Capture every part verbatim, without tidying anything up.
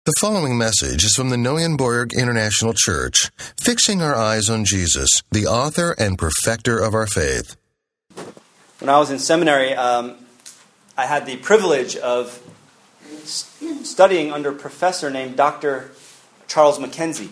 The following message is from the Neuenborg International Church, fixing our eyes on Jesus, the author and perfecter of our faith. When I was in seminary, um, I had the privilege of st- studying under a professor named Doctor Charles Mackenzie.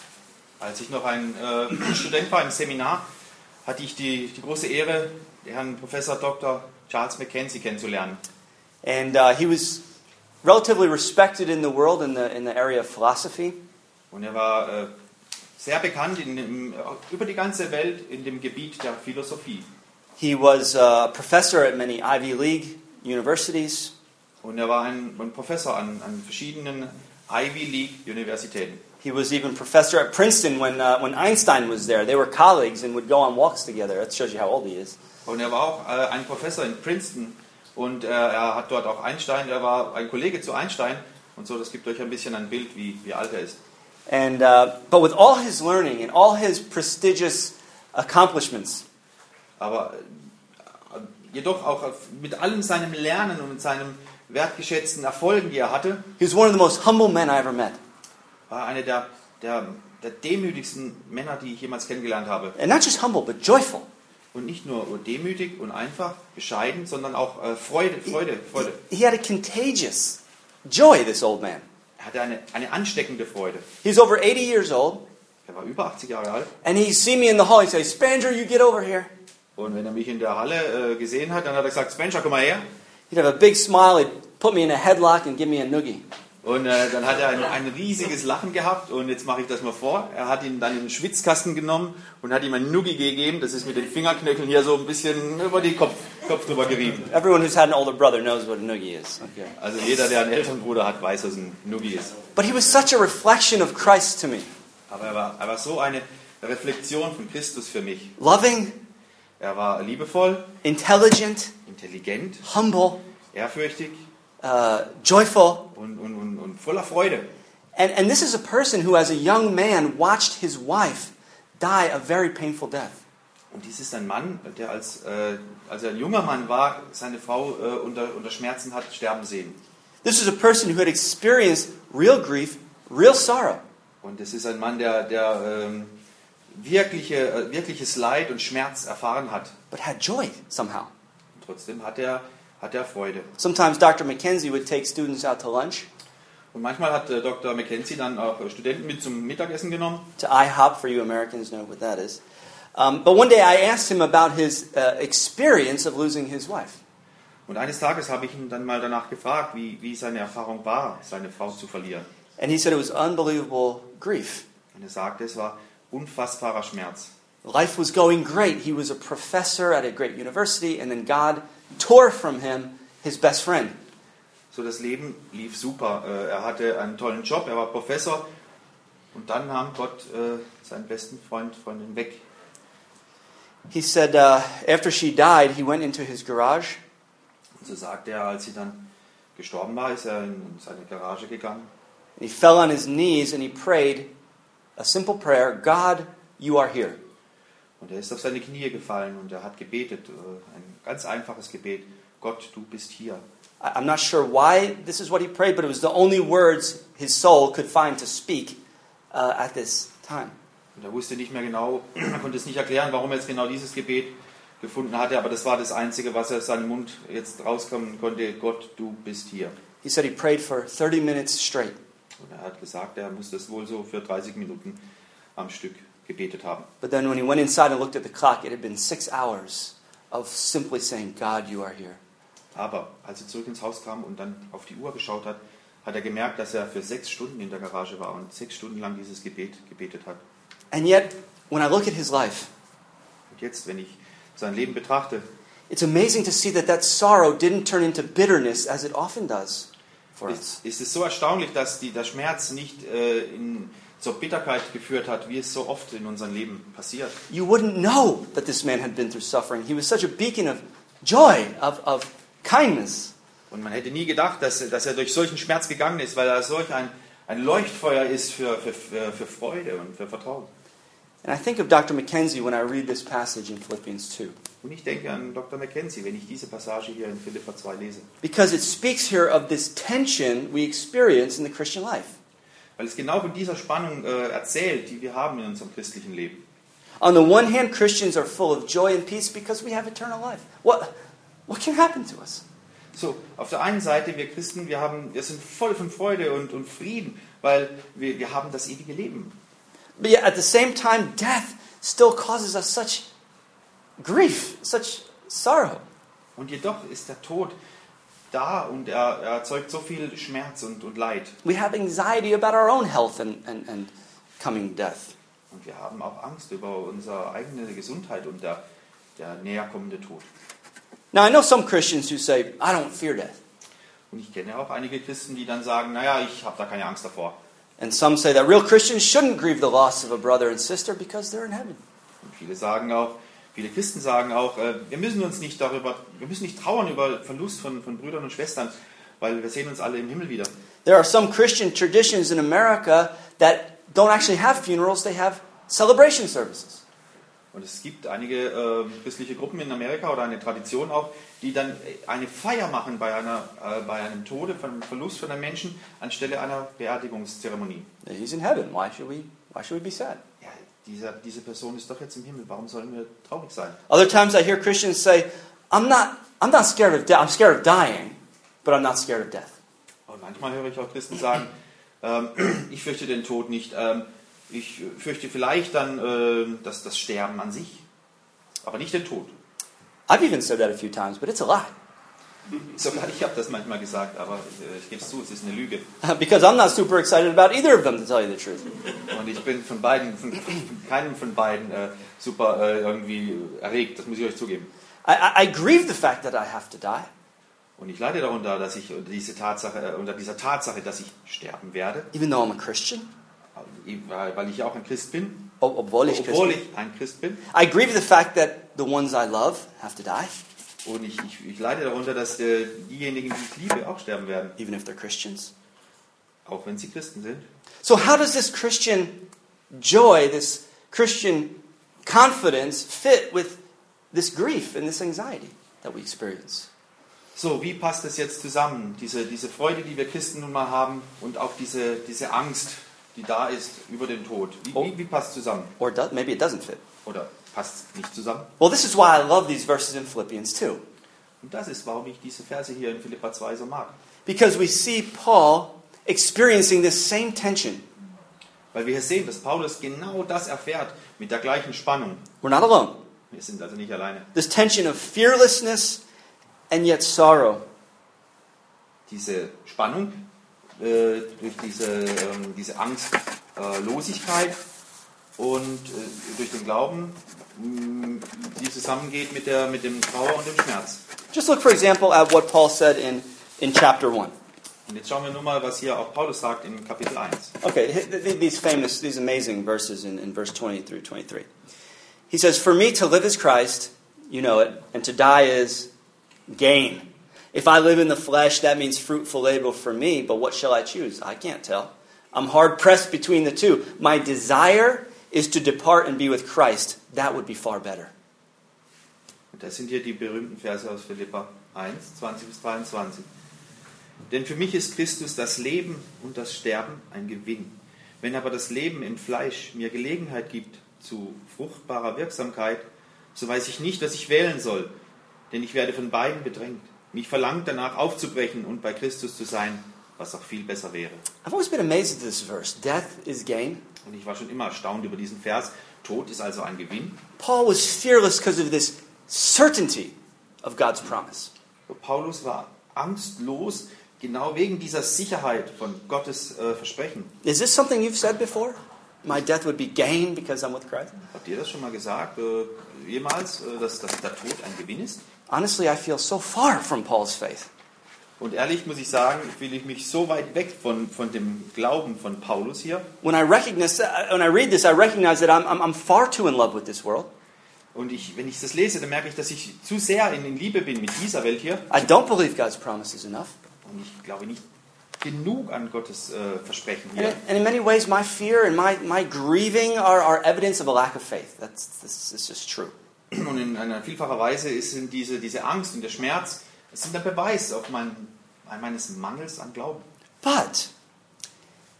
Als ich noch ein äh, Student war im Seminar, hatte ich die, die große Ehre, Herrn Professor Doktor Charles Mackenzie kennenzulernen. And uh, he was relatively respected in the world in the in the area of philosophy. Und er war äh, sehr bekannt in dem, über die ganze Welt in dem Gebiet der Philosophie. He was a professor at many Ivy League universities. Und er war ein, ein Professor an, an verschiedenen Ivy League Universitäten. He was even professor at Princeton when uh, when Einstein was there. They were colleagues and would go on walks together. That shows you how old he is. Und er war auch äh, ein Professor in Princeton. Und äh, er hat dort auch Einstein, er war ein Kollege zu Einstein und so, das gibt euch ein bisschen ein Bild, wie, wie alt er ist. And uh, but with all his learning and all his prestigious accomplishments, aber äh, jedoch auch mit allem seinem Lernen und mit seinen wertgeschätzten Erfolgen, die er hatte, he was one of the most humble men I ever met. war einer der, der, der demütigsten Männer, die ich jemals kennengelernt habe. And not just humble, but joyful. Und nicht nur demütig und einfach, bescheiden, sondern auch äh, Freude, Freude, Freude. He, he had a contagious joy, this old man. Er hatte eine, eine ansteckende Freude. He's over eighty years old. Er war über achtzig Jahre alt. And he'd see me in the hall. He'd say, Spanger, you get over here. Und wenn er mich in der Halle äh, gesehen hat, dann hat er gesagt, Spencer, komm mal her. He'd have a big smile. He'd put me in a headlock and give me a noogie. Und äh, dann hat er ein, ein riesiges Lachen gehabt und jetzt mache ich das mal vor. Er hat ihn dann in den Schwitzkasten genommen und hat ihm ein Nuggi gegeben. Das ist mit den Fingerknöcheln hier so ein bisschen über den Kopf, Kopf drüber gerieben. Everyone who's had an older brother knows what a noogie is. Okay. Also jeder, der einen älteren Bruder hat, weiß, was ein Nuggi ist. But he was such a reflection of Christ to me. Aber er war, er war so eine Reflexion von Christus für mich. Loving, Er war liebevoll, intelligent, intelligent, humble, ehrfürchtig uh, joyful. und, und, und, und voller Freude. And, and this is a person who, as a young man, watched his wife die a very painful death. Und dies ist ein Mann, der als, äh, als er ein junger Mann war, seine Frau äh, unter, unter Schmerzen hat sterben sehen. This is a person who had experienced real grief, real sorrow. Und es ist ein Mann, der, der ähm, wirkliche, äh, wirkliches Leid und Schmerz erfahren hat. But had joy somehow. Und trotzdem hat er, hat er Freude. Sometimes Doctor Mackenzie would take students out to lunch, Und manchmal hat äh, Doktor Mackenzie dann auch äh, Studenten mit zum Mittagessen genommen. to IHOP, for you Americans know what that is. Um, but one day I asked him about his uh, experience of losing his wife. Und eines Tages habe ich ihn dann mal danach gefragt, wie, wie seine Erfahrung war, seine Frau zu verlieren. And he said it was unbelievable grief. Und er sagte, es war unfassbarer Schmerz. Life was going great. He was a professor at a great university, and then God tore from him his best friend. So, das Leben lief super. Äh, Er hatte einen tollen Job, er war Professor. Und dann nahm Gott äh, seinen besten Freund von ihm weg. He said uh, after she died, he went into his garage, Und so sagte er, als sie dann gestorben war, ist er in seine Garage gegangen. and he fell on his knees, and he prayed a simple prayer, God, you are here. Und er ist auf seine Knie gefallen und er hat gebetet, äh, ein ganz einfaches Gebet. Gott, du bist hier. I- I'm not sure why this is what he prayed, but it was the only words his soul could find to speak uh, at this time. Und er wusste nicht mehr genau, er konnte es nicht erklären, warum er jetzt genau dieses Gebet gefunden hatte, aber das war das Einzige, was aus seinem Mund jetzt rauskommen konnte. Gott, du bist hier. He said he prayed for thirty minutes straight. Und er hat gesagt, er muss das wohl so für dreißig Minuten am Stück gebetet haben. But then when he went inside and looked at the clock, it had been six hours of simply saying, God, you are here. Aber als er zurück ins Haus kam und dann auf die Uhr geschaut hat, hat er gemerkt, dass er für sechs Stunden in der Garage war und sechs Stunden lang dieses Gebet gebetet hat. And yet, when I look at his life, Und jetzt, wenn ich sein Leben betrachte, it's amazing to see that that sorrow didn't turn into bitterness as it often does for us. ist, ist es so erstaunlich, dass die, der Schmerz nicht äh, in, zur Bitterkeit geführt hat, wie es so oft in unserem Leben passiert. You wouldn't know that this man had been through suffering. He was such a beacon of joy, of, of kindness. Und man hätte nie gedacht, dass, dass er durch solchen Schmerz gegangen ist, weil er solch ein, ein Leuchtfeuer ist für, für, für, für Freude und für Vertrauen. And I think of Doctor Mackenzie when I read this passage in Philippians two. Und ich denke an Doktor Mackenzie, wenn ich diese Passage hier in Philipper zwei lese. Because it speaks here of this tension we experience in the Christian life. weil es genau von dieser Spannung äh, erzählt, die wir haben in unserem christlichen Leben. On the one hand, Christians are full of joy and peace because we have eternal life. What, what can happen to us? So, auf der einen Seite, wir Christen, wir, haben, wir sind voll von Freude und, und Frieden, weil wir, wir haben das ewige Leben. But yet at the same time, death still causes us such grief, such sorrow. Und jedoch ist der Tod da und er, er erzeugt so viel Schmerz und, und Leid. We have anxiety about our own health and, and, and coming death. Und wir haben auch Angst über unsere eigene Gesundheit und der, der näher kommende Tod. Now I know some Christians who say, I don't fear death. Und ich kenne auch einige Christen, die dann sagen, naja, ich habe da keine Angst davor. And some say that real Christians shouldn't grieve the loss of a brother and sister because they're in heaven. Und viele sagen auch, viele Christen sagen auch, äh, wir müssen uns nicht darüber, wir müssen nicht trauern über Verlust von, von Brüdern und Schwestern, weil wir sehen uns alle im Himmel wieder. There are some Christian traditions in America that don't actually have funerals, they have celebration services. Und es gibt einige äh, christliche Gruppen in Amerika oder eine Tradition auch, die dann eine Feier machen bei, einer, äh, bei einem Tode, von einem Verlust von einem Menschen, anstelle einer Beerdigungszeremonie. He's in heaven. Why should we, why should we be sad? Ja, dieser, diese Person ist doch jetzt im Himmel, warum sollen wir traurig sein? Other times I hear Christians say, I'm not, I'm not scared of death. I'm scared of dying, but I'm not scared of death. Und manchmal höre ich auch Christen sagen, ähm, ich fürchte den Tod nicht, ähm, ich fürchte vielleicht dann äh, das, das Sterben an sich, aber nicht den Tod. I've even said that a few times, but it's a lie. Sogar ich habe das manchmal gesagt, aber äh, ich gebe es zu, es ist eine Lüge. Because I'm not super excited about either of them, to tell you the truth. Und ich bin von beiden, von keinem von beiden äh, super äh, irgendwie erregt, das muss ich euch zugeben. I, I, I grieve the fact that I have to die. Und ich leide darunter, dass ich unter, diese Tatsache, äh, unter dieser Tatsache, dass ich sterben werde, Even though I'm a Christian, weil, weil ich auch ein Christ bin, ob- obwohl ich obwohl Christ bin. ich ein Christ bin. I grieve the fact that the ones I love have to die, Und ich, ich, ich leide darunter, dass äh, diejenigen, die ich liebe, auch sterben werden, even if they're Christians. auch wenn sie Christen sind. So how does this Christian joy, this Christian confidence fit with this grief and this anxiety that we experience? So, wie passt das jetzt zusammen? Diese, diese Freude, die wir Christen nun mal haben und auch diese, diese Angst, die da ist über den Tod. Wie, wie, wie passt zusammen? Or do, maybe it doesn't fit. Oder passt nicht zusammen? Well, this is why I love these verses in Philippians two. Und das ist, warum ich diese Verse hier in Philipper zwei so mag. Because we see Paul experiencing this same tension. Weil wir hier sehen, dass Paulus genau das erfährt mit der gleichen Spannung. We're not alone. Wir sind also nicht alleine. This tension of fearlessness and yet sorrow. Diese Spannung äh, durch diese, ähm, diese Angstlosigkeit äh, und äh, durch den Glauben, mh, die zusammengeht mit, der, mit dem Trauer und dem Schmerz. Just look, for example, at what Paul said in, in chapter one. Und jetzt schauen wir nur mal, was hier auch Paulus sagt in Kapitel eins. Okay, th- th- these famous, these amazing verses in, in verse twenty through twenty-three. He says, "For me to live is Christ, you know it, and to die is gain. If I live in the flesh, that means fruitful labor for me, but what shall I choose? I can't tell. I'm hard pressed between the two. My desire is to depart and be with Christ. That would be far better." Und das sind hier die berühmten Verse aus Philipper eins, zwanzig bis dreiundzwanzig. Denn für mich ist Christus das Leben und das Sterben ein Gewinn. Wenn aber das Leben im Fleisch mir Gelegenheit gibt zu fruchtbarer Wirksamkeit, so weiß ich nicht, was ich wählen soll, denn ich werde von beiden bedrängt. Mich verlangt danach aufzubrechen und bei Christus zu sein, was auch viel besser wäre. I've always been amazed at this verse. Death is gain. Und ich war schon immer erstaunt über diesen Vers. Tod ist also ein Gewinn. Paul was fearless because of this certainty of God's promise. Paulus war angstlos, genau wegen dieser Sicherheit von Gottes äh, Versprechen. Is this something you've said before? My death would be gain because I'm with Christ? Habt ihr das schon mal gesagt, äh, jemals, äh, dass, dass der Tod ein Gewinn ist? Honestly, I feel so far from Paul's faith. Und ehrlich muss ich sagen, fühle ich mich so weit weg von, von dem Glauben von Paulus hier. When I recognize, when I read this, I recognize that I'm, I'm, I'm far too in love with this world. Und ich, wenn ich das lese, dann merke ich, dass ich zu sehr in, in Liebe bin mit dieser Welt hier. I don't believe God's promise is enough. Und ich glaube nicht genug an Gottes äh, Versprechen And, hier. in- and in many ways, my fear and my, my grieving are, are evidence of a lack of faith. That's, this, this is true. Und in einer vielfacher Weise sind diese, diese Angst und der Schmerz, es sind ein Beweis auf mein, meines Mangels an Glauben. But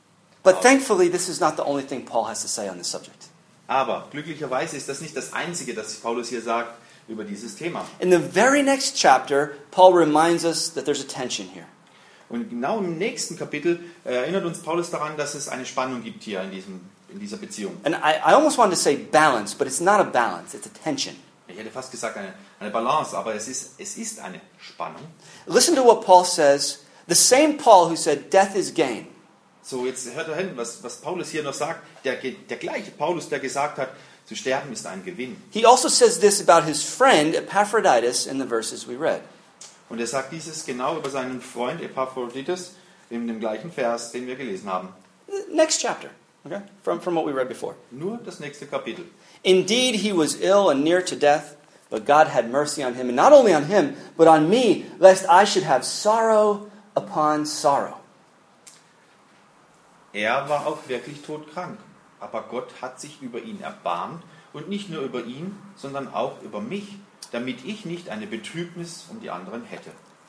But thankfully, this is not the only thing Paul has to say on this subject. Aber glücklicherweise ist das nicht das Einzige, das Paulus hier sagt über dieses Thema. In the very next chapter, Paul reminds us that there's a tension here. Und genau im nächsten Kapitel erinnert uns Paulus daran, dass es eine Spannung gibt hier in, diesem, in dieser Beziehung. And I, I almost wanted to say balance, but it's not a balance, it's a tension. Ich hätte fast gesagt eine, eine Balance, aber es ist, es ist eine Spannung. Listen to what Paul says. The same Paul who said death is gain. So, jetzt hört er hin, was, was Paulus hier noch sagt. Der, der gleiche Paulus, der gesagt hat, zu sterben ist ein Gewinn. He also says this about his friend Epaphroditus in the verses we read. Und er sagt dieses genau über seinen Freund Epaphroditus in dem gleichen Vers, den wir gelesen haben. Next chapter, okay? From, from what we read before. Nur das nächste Kapitel. Indeed, he was ill and near to death, but God had mercy on him, and not only on him, but on me, lest I should have sorrow upon sorrow. Er war auch wirklich todkrank, aber Gott hat sich über ihn erbarmt und nicht nur über ihn, sondern auch über mich, damit ich nicht eine Betrübnis um die anderen hätte.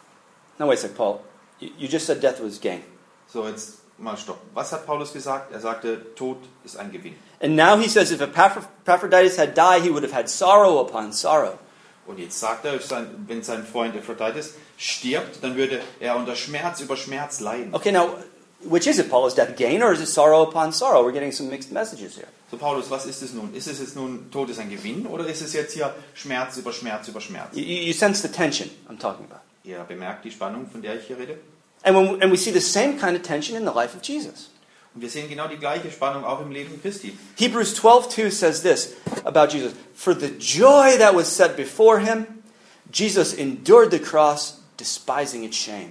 Now wait a sec, Paul. You, you just said death was gain. So, jetzt mal stopp. Was hat Paulus gesagt? Er sagte, Tod ist ein Gewinn. And now he says if Epaphroditus had died, he would have had sorrow upon sorrow. Und jetzt sagt er, wenn sein Freund Epaphroditus stirbt, dann würde er unter Schmerz über Schmerz leiden. Okay, now, which is it, Paul? Is death gain or is it sorrow upon sorrow? We're getting some mixed messages here. So, Paulus, was ist es nun? Ist es jetzt nun, Tod ist ein Gewinn oder ist es jetzt hier Schmerz über Schmerz über Schmerz? You, you sense the tension I'm talking about. Ihr bemerkt die Spannung, von der ich hier rede? And, when, and we see the same kind of tension in the life of Jesus. Und wir sehen genau die gleiche Spannung auch im Leben Christi. Hebrews twelve two says this about Jesus. For the joy that was set before him, Jesus endured the cross, despising its shame.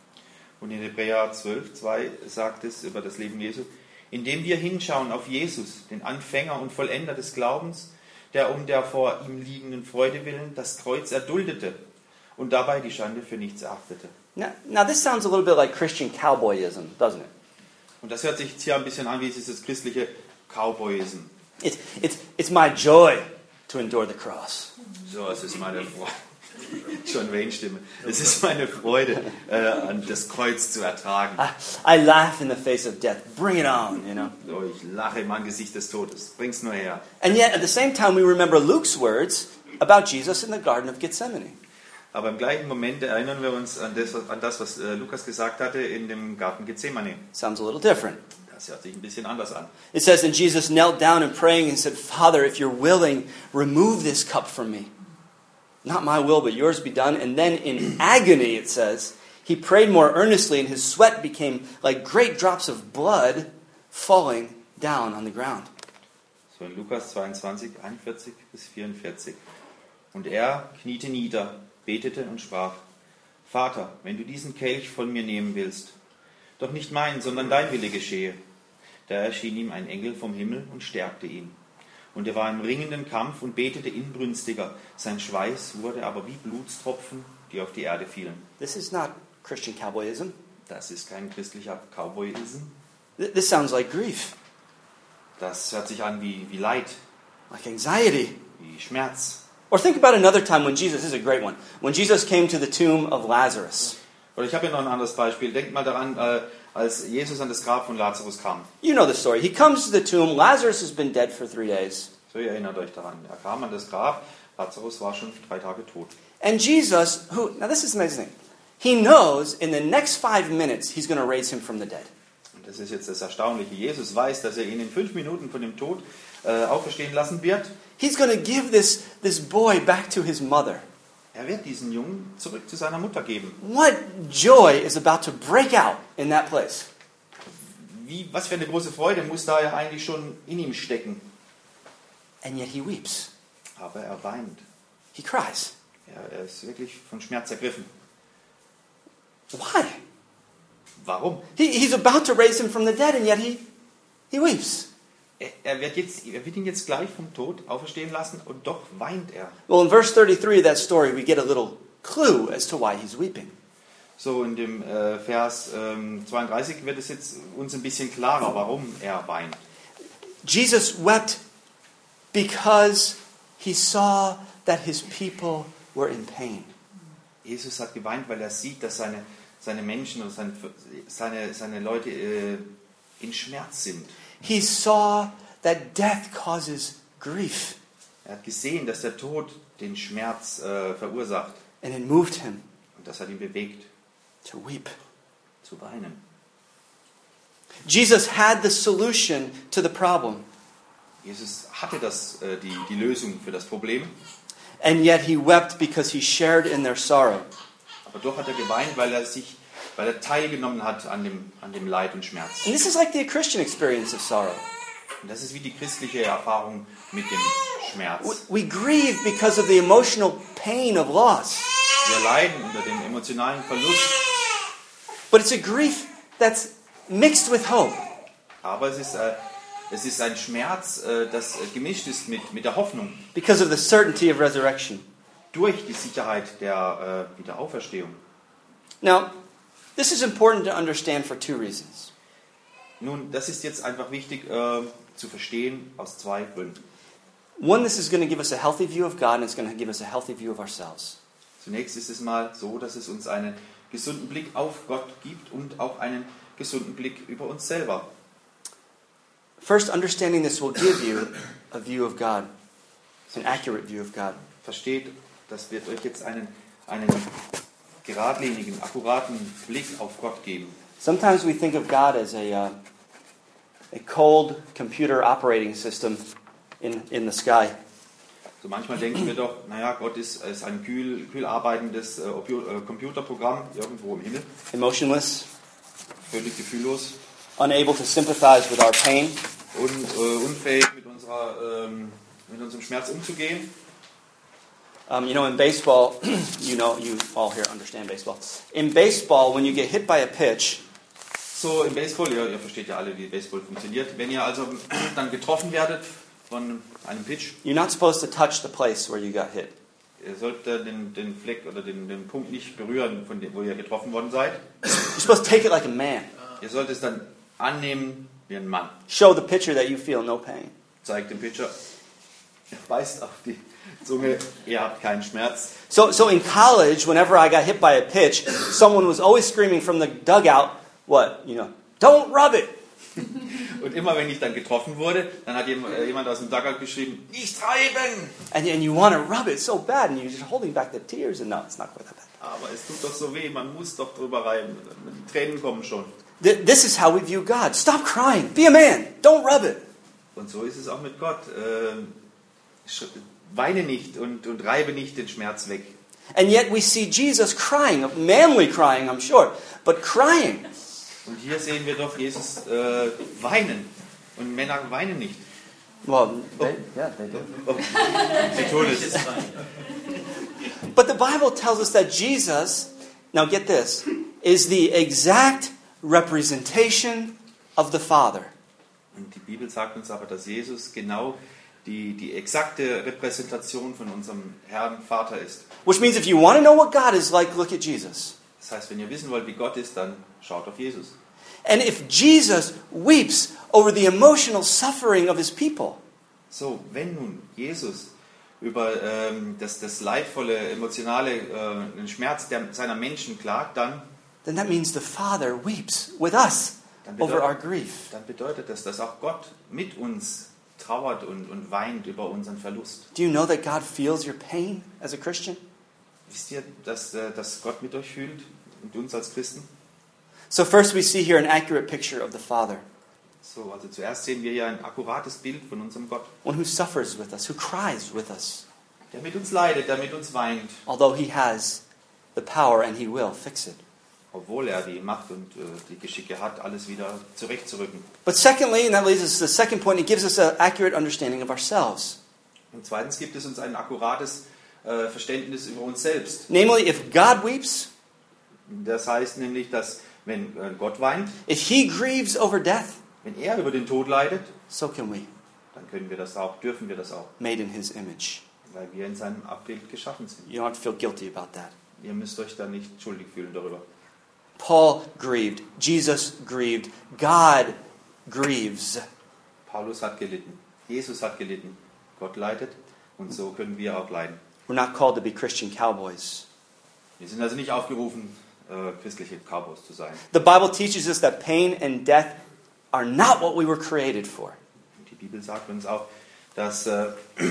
Und in Hebräer zwölf zwei sagt es über das Leben Jesu, indem wir hinschauen auf Jesus, den Anfänger und Vollender des Glaubens, der um der vor ihm liegenden Freude willen das Kreuz erduldete und dabei die Schande für nichts erachtete. Now, now this sounds a little bit like Christian cowboyism, doesn't it? Und das hört sich jetzt hier ein bisschen an wie dieses christliche Cowboyism. It's, it's, it's my joy to endure the cross. So, es ist meine Freude. John Wayne Stimme. Es ist meine Freude, äh, an das Kreuz zu ertragen. I, I laugh in the face of death. Bring it on, you know. So, ich lache im Angesicht des Todes. Bring's nur her. And yet, at the same time, we remember Luke's words about Jesus in the Garden of Gethsemane. Aber im gleichen Moment erinnern wir uns an das, an das was äh, Lukas gesagt hatte in dem Garten Gethsemane. Sounds a little different. Das hört sich ein bisschen anders an. It says, and Jesus knelt down and praying and said, Father, if you're willing, remove this cup from me. Not my will, but yours be done. And then in agony, it says, he prayed more earnestly, and his sweat became like great drops of blood falling down on the ground. So in Lukas zweiundzwanzig, einundvierzig bis vierundvierzig. Und er kniete nieder, betete und sprach, Vater, wenn du diesen Kelch von mir nehmen willst, doch nicht mein, sondern dein Wille geschehe. Da erschien ihm ein Engel vom Himmel und stärkte ihn. Und er war im ringenden Kampf und betete inbrünstiger. Sein Schweiß wurde aber wie Blutstropfen, die auf die Erde fielen. This is not Christian cowboyism. Das ist kein christlicher Cowboyism. This sounds like grief, Das hört sich an wie, wie Leid, like anxiety. wie Schmerz. Or think about another time when Jesus, this is a great one, when Jesus came to the tomb of Lazarus. Oder ich habe hier noch ein anderes Beispiel. Denkt mal daran, äh, als Jesus an das Grab von Lazarus kam. You know the story. He comes to the tomb. Lazarus has been dead for three days. So, ihr erinnert euch daran. Er kam an das Grab. Lazarus war schon drei Tage tot. And Jesus, who, now this is amazing. He knows in the next five minutes he's going to raise him from the dead. Und das ist jetzt das Erstaunliche. Jesus weiß, dass er ihn in fünf Minuten von dem Tod äh, auferstehen lassen wird. He's going to give this, this boy back to his mother. Er wird diesen Jungen zurück zu seiner Mutter geben. What joy is about to break out in that place? Wie, was für eine große Freude muss da ja eigentlich schon in ihm stecken. And yet he weeps. Aber er weint. He cries. Er, er ist wirklich von Schmerz ergriffen. Why? Warum? He, he's about to raise him from the dead and yet he, he weeps. Er, er, wird jetzt, er wird ihn jetzt gleich vom Tod auferstehen lassen und doch weint er. Well, in verse thirty-three of that story, we get a little clue as to why he's weeping. So in dem äh, Vers ähm, zweiunddreißig wird es jetzt uns ein bisschen klarer, warum er weint. Jesus wept because he saw that his people were in pain. Jesus hat geweint, weil er sieht, dass seine, seine Menschen und seine, seine, seine Leute äh, in Schmerz sind. He saw that death causes grief, Er hat gesehen, dass der Tod den Schmerz äh, verursacht. and it moved him Und das hat ihn bewegt, to weep. zu weinen. Jesus had the solution to the problem, Jesus hatte das, äh, die, die Lösung für das Problem, and yet he wept because he shared in their sorrow. aber doch hat er geweint, weil er sich, weil er teilgenommen hat an dem, an dem Leid und Schmerz. And this is like the Christian experience of sorrow. Und das ist wie die christliche Erfahrung mit dem We, Schmerz. we grieve because of the emotional pain of loss, Wir leiden unter dem emotionalen Verlust, but it's a grief that's mixed with hope. aber es ist, äh, es ist ein Schmerz, äh, das äh, gemischt ist mit, mit der Hoffnung, Because of the certainty of resurrection. durch die Sicherheit der äh, Wiederauferstehung. Now, this is important to understand for two reasons. Nun, das ist jetzt einfach wichtig äh, zu verstehen aus zwei Gründen. One, this is going to give us a healthy view of God, and it's going to give us a healthy view of ourselves. Zunächst ist es mal so, dass es uns einen gesunden Blick auf Gott gibt und auch einen gesunden Blick über uns selber. First, understanding this will give you a view of God, an accurate view of God. Versteht, das wird euch jetzt einen, einen geradlinigen, akkuraten Blick auf Gott geben. Sometimes we think of God as a, uh, a cold computer operating system in, in the sky. So manchmal denken wir doch, naja, Gott ist, ist ein kühl, kühl arbeitendes äh, Opu- äh, Computerprogramm irgendwo im Himmel, Emotionless, völlig gefühllos unable to sympathize with our pain. und äh, unfähig mit, unserer, ähm, mit unserem Schmerz umzugehen. Um, you know, in baseball, you know, you all here understand baseball. In baseball, when you get hit by a pitch, So im Baseball, ihr, ihr versteht ja alle, wie Baseball funktioniert. Wenn ihr also dann getroffen werdet von einem Pitch, you're not supposed to touch the place where you got hit. ihr sollt äh, den, den Fleck oder den, den Punkt nicht berühren, von dem, wo ihr getroffen worden seid. You're supposed to take it like a man. Ihr sollt es dann annehmen wie ein Mann. Show the pitcher that you feel no pain. Zeigt dem Pitcher, er beißt auf die Zunge, ihr habt keinen Schmerz. So, so in college, whenever I got hit by a pitch, someone was always screaming from the dugout, what, you know, don't rub it. Und immer wenn ich dann getroffen wurde, dann hat jemand aus dem Dugout geschrieben, nicht reiben! And, and you want to rub it so bad, and you're just holding back the tears, and no, it's not quite that bad. Aber es tut doch so weh, man muss doch drüber reiben. Die Tränen kommen schon. Th- This is how we view God. Stop crying. Be a man. Don't rub it. Und so ist es auch mit Gott. Ähm, sch- weine nicht und, und reibe nicht den Schmerz weg. And yet we see Jesus crying, manly crying, I'm sure, but crying. Und hier sehen wir doch Jesus äh, weinen. Und Männer weinen nicht. Well, they, yeah, they do. Oh, sie tun es. But the Bible tells us that Jesus, now get this, is the exact representation of the Father. Und die Bibel sagt uns aber, dass Jesus genau die, die exakte Repräsentation von unserem Herrn Vater ist. Which means if you want to know what God is like, look at Jesus. Das heißt, wenn ihr wissen wollt, wie Gott ist, dann schaut auf Jesus. And if Jesus weeps over the emotional suffering of his people, So, wenn nun Jesus über ähm, das, das leidvolle, emotionale äh, den Schmerz der, seiner Menschen klagt, dann, then that means the Father weeps with us dann, over our bedeutet, grief. dann bedeutet das, dass auch Gott mit uns trauert und, und weint über unseren Verlust. Do you know that God feels your pain as a Christian? Wisst ihr, dass, äh, dass Gott mit euch fühlt und uns als Christen? So first we see here an accurate picture of the Father, So, also zuerst sehen wir hier ein akkurates Bild von unserem Gott, one who suffers with us, who cries with us, der mit uns leidet, der mit uns weint, although he has the power and he will fix it. obwohl er die Macht und äh, die Geschicke hat, alles wieder zurechtzurücken. But secondly, and that leads us to the second point, it gives us an accurate understanding of ourselves. Und zweitens gibt es uns ein akkurates äh, Verständnis über uns selbst. Namely, if God weeps, Das heißt nämlich, dass wenn äh, Gott weint, if he grieves over death, wenn er über den Tod leidet, so can we, dann können wir das auch, dürfen wir das auch, made in his image. weil wir in seinem Abbild geschaffen sind. You don't have to feel guilty about that. Ihr müsst euch da nicht schuldig fühlen darüber. Paul grieved. Jesus grieved. God grieves. Paulus hat gelitten, Jesus hat gelitten, Gott leidet und so können wir auch leiden. We're not called to be Christian cowboys. Wir sind also nicht aufgerufen, äh, christliche Cowboys zu sein. The Bible teaches us that pain and death are not what we were created for. Die Bibel sagt uns auch, dass, äh,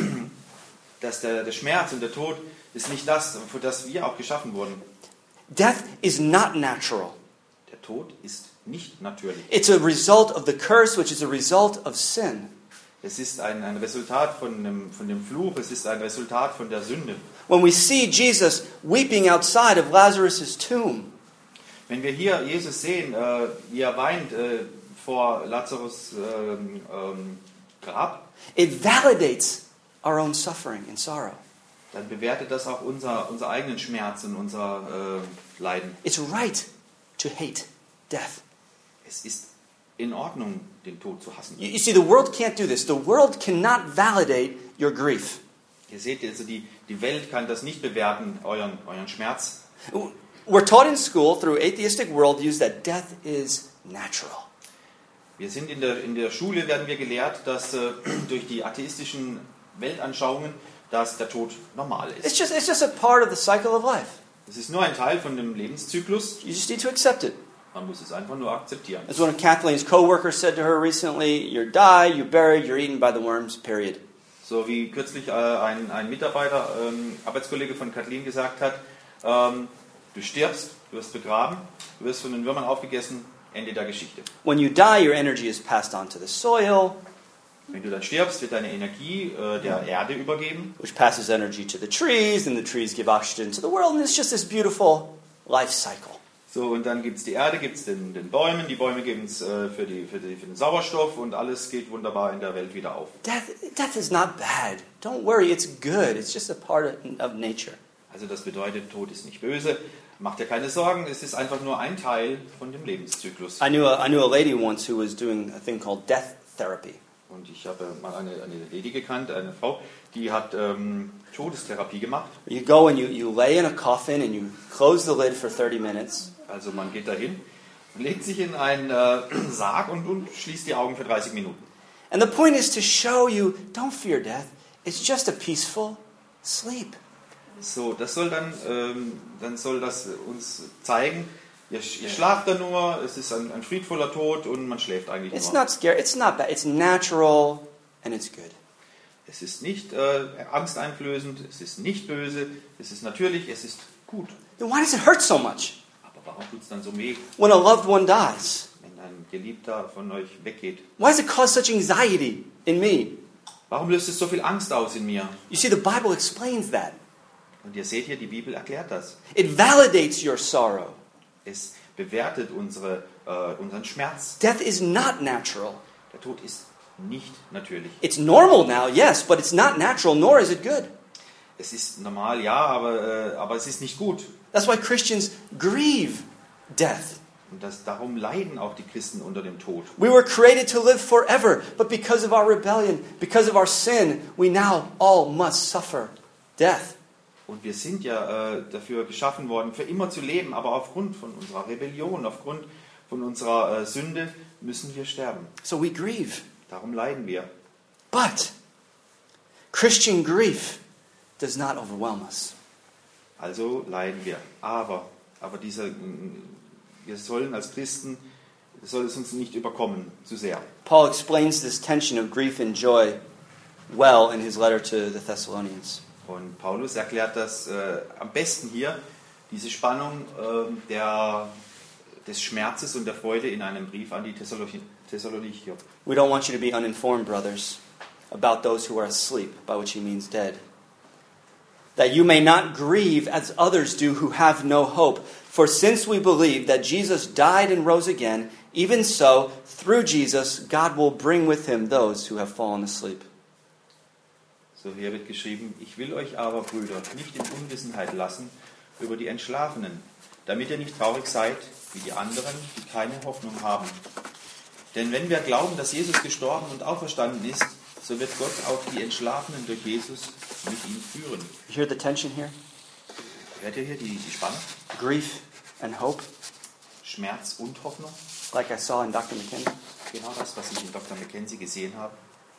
dass der, der Schmerz und der Tod ist nicht das, für das wir auch geschaffen wurden. Death is not natural. Der Tod ist nicht natürlich. It's a result of the curse, which is a result of sin. Es ist ein, ein Resultat von dem, von dem Fluch, es ist ein Resultat von der Sünde. When we see Jesus weeping outside of Lazarus' tomb, Wenn wir hier Jesus sehen, äh, wie er weint äh, vor Lazarus ähm, ähm, Grab, it validates our own suffering and sorrow. dann bewertet das auch unser, unser eigenen Schmerz und unser äh, Leiden. It's right to hate death. Es ist in Ordnung, den Tod zu hassen. You, you see, the world can't do this. The world cannot validate your grief. Ihr seht, also die, die Welt kann das nicht bewerten, euren, euren Schmerz. We're taught in school through atheistic worldviews that death is natural. Wir sind in der, in der Schule, werden wir gelehrt, dass äh, durch die atheistischen Weltanschauungen, dass der Tod normal It's ist. just, it's just a part of the cycle of life. Es ist nur ein Teil von dem Lebenszyklus. You just need to accept it. Man muss es einfach nur akzeptieren. As one of Kathleen's co-workers said to her recently, you're die, you're buried, you're eaten by the worms, period. So wie kürzlich äh, ein, ein Mitarbeiter, ähm, Arbeitskollege von Kathleen gesagt hat, ähm, du stirbst, du wirst begraben, du wirst von den Würmern aufgegessen, Ende der Geschichte. When you die, your energy is passed on to the soil, Wenn du dann stirbst, wird deine Energie äh, der Erde übergeben. which passes energy to the trees, and the trees give oxygen to the world, and it's just this beautiful life cycle. So, und dann gibt es die Erde, gibt es den, den Bäumen, die Bäume geben es äh, für, die, für, die, für den Sauerstoff und alles geht wunderbar in der Welt wieder auf. Death, death is not bad. Don't worry, it's good. It's just a part of, of nature. Also das bedeutet, Tod ist nicht böse, macht dir keine Sorgen, es ist einfach nur ein Teil von dem Lebenszyklus. I knew a, I knew a lady once who was doing a thing called death therapy. Und ich habe mal eine, eine Lady gekannt, eine Frau, die hat ähm, Todestherapie gemacht. You go and you, you lay in a coffin and you close the lid for thirty minutes. Also man geht dahin, legt sich in einen äh, Sarg und, und schließt die Augen für dreißig Minuten. And the point is to show you, don't fear death. It's just a peaceful sleep. So, das soll dann, ähm, dann soll das uns zeigen, ihr, ihr schlaft da nur, es ist ein, ein friedvoller Tod und man schläft eigentlich It's nur. not scary. It's not bad. It's natural and it's good. Es ist nicht äh, angsteinflößend, es ist nicht böse, es ist natürlich, es ist gut. Then why does it hurt so much Aber warum tut es dann so weh, when a loved one dies? wenn ein Geliebter von euch weggeht? Why does it cause such anxiety in me? Warum löst es so viel Angst aus in mir? You see, the Bible explains that. Und ihr seht hier, die Bibel erklärt das. It validates your sorrow. Es bewertet unsere, äh, unseren Schmerz. Death is not natural. Der Tod ist nicht natürlich. It's normal now, yes, but it's not natural, nor is it good. Es ist normal, ja, aber, äh, aber es ist nicht gut. That's why Christians grieve death. Und das, darum leiden auch die Christen unter dem Tod. We were created to live forever, but because of our rebellion, because of our sin, we now all must suffer death. Und wir sind ja äh, dafür geschaffen worden, für immer zu leben, aber aufgrund von unserer Rebellion, aufgrund von unserer äh, Sünde müssen wir sterben. So we grieve. Darum leiden wir. But Christian grief does not overwhelm us. Also leiden wir. Aber, aber dieser, wir sollen als Christen, soll es uns nicht überkommen zu sehr. Paul explains this tension of grief and joy well in his letter to the Thessalonians. Und Paulus erklärt das äh, am besten hier, diese Spannung äh, der, des Schmerzes und der Freude in einem Brief an die Thessalonicher. We don't want you to be uninformed, brothers, about those who are asleep, by which he means dead. That you may not grieve as others do who have no hope. For since we believe that Jesus died and rose again, even so, through Jesus, God will bring with him those who have fallen asleep. So hier wird geschrieben, ich will euch aber, Brüder, nicht in Unwissenheit lassen über die Entschlafenen, damit ihr nicht traurig seid wie die anderen, die keine Hoffnung haben. Denn wenn wir glauben, dass Jesus gestorben und auferstanden ist, so wird Gott auch die Entschlafenen durch Jesus mit ihm führen. You hear the tension here? Hört ihr hier die, die Spannung? Grief and hope, Schmerz und Hoffnung? like I saw in Doctor McKenzie. Genau das, was ich in Doktor Mackenzie gesehen habe.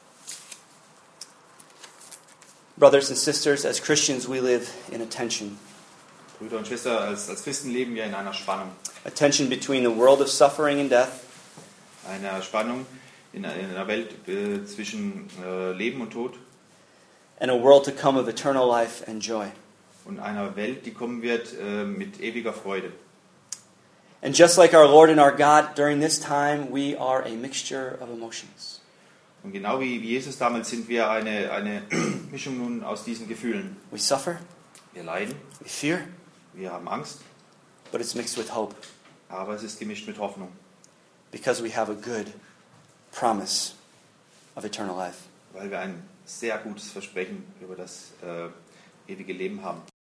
Brothers and sisters, as Christians, we live in a tension. Brüder und Schwestern, als, als Christen leben wir in einer Spannung. A tension between the world of suffering and death einer Spannung in einer Welt äh, zwischen äh, Leben und Tod and a world to come of eternal life and joy. und einer Welt, die kommen wird äh, mit ewiger Freude. And just like our Lord and our God, during this time, we are a mixture of emotions. Und genau wie Jesus damals sind wir eine, eine Mischung nun aus diesen Gefühlen. We suffer, Wir leiden, we fear, wir haben Angst, but it's mixed with hope aber es ist gemischt mit Hoffnung, because we have a good promise of eternal life. weil wir ein sehr gutes Versprechen über das äh, ewige Leben haben.